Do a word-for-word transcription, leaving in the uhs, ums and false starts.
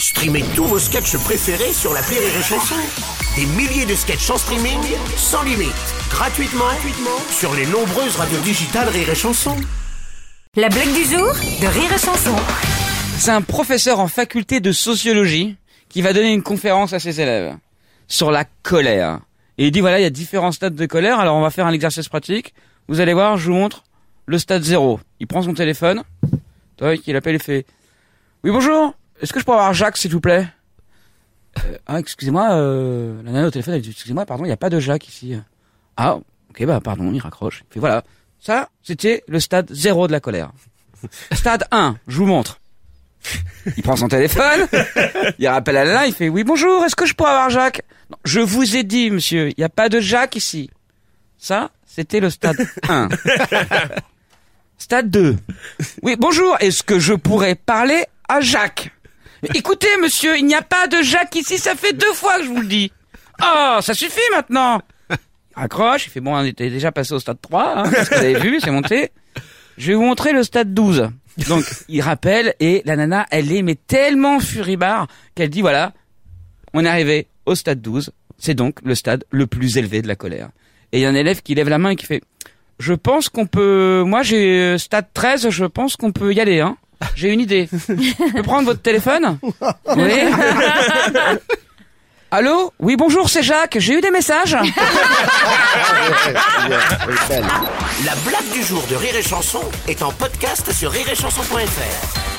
Streamez tous vos sketchs préférés sur l'appli Rire et Chanson. Des milliers de sketchs en streaming, sans limite, gratuitement, gratuitement sur les nombreuses radios digitales Rire et Chanson. La blague du jour de Rire et Chanson. C'est un professeur en faculté de sociologie qui va donner une conférence à ses élèves sur la colère. Et il dit voilà, il y a différents stades de colère, alors on va faire un exercice pratique. Vous allez voir, je vous montre le stade zéro. Il prend son téléphone, il appelle et fait « Oui, bonjour, est-ce que je peux avoir Jacques, s'il vous plaît ?» euh, Ah, excusez-moi, euh, la nana au téléphone, elle dit « Excusez-moi, pardon, il n'y a pas de Jacques ici. » Ah, ok, bah pardon, il raccroche. Il fait voilà, ça, c'était le stade zéro de la colère. Stade un, je vous montre. Il prend son téléphone, il rappelle à la nana, il fait « Oui, bonjour, est-ce que je pourrais avoir Jacques ?» Non, je vous ai dit, monsieur, il n'y a pas de Jacques ici. Ça, c'était le stade un. Stade deux. Oui, bonjour, est-ce que je pourrais parler à Jacques? Écoutez, monsieur, il n'y a pas de Jacques ici, ça fait deux fois que je vous le dis. Oh, ça suffit maintenant. Il raccroche, il fait bon, on était déjà passé au stade trois, hein, parce que vous avez vu, c'est monté. Je vais vous montrer le stade douze. Donc, il rappelle, et la nana, elle est mais tellement furibard qu'elle dit voilà, on est arrivé au stade douze, c'est donc le stade le plus élevé de la colère. Et il y a un élève qui lève la main et qui fait je pense qu'on peut, moi j'ai stade treize, je pense qu'on peut y aller, hein. J'ai une idée. Je peux prendre votre téléphone? Oui. Allô? Oui, bonjour, c'est Jacques, j'ai eu des messages. La blague du jour de Rire et Chanson est en podcast sur rire et chanson point f r.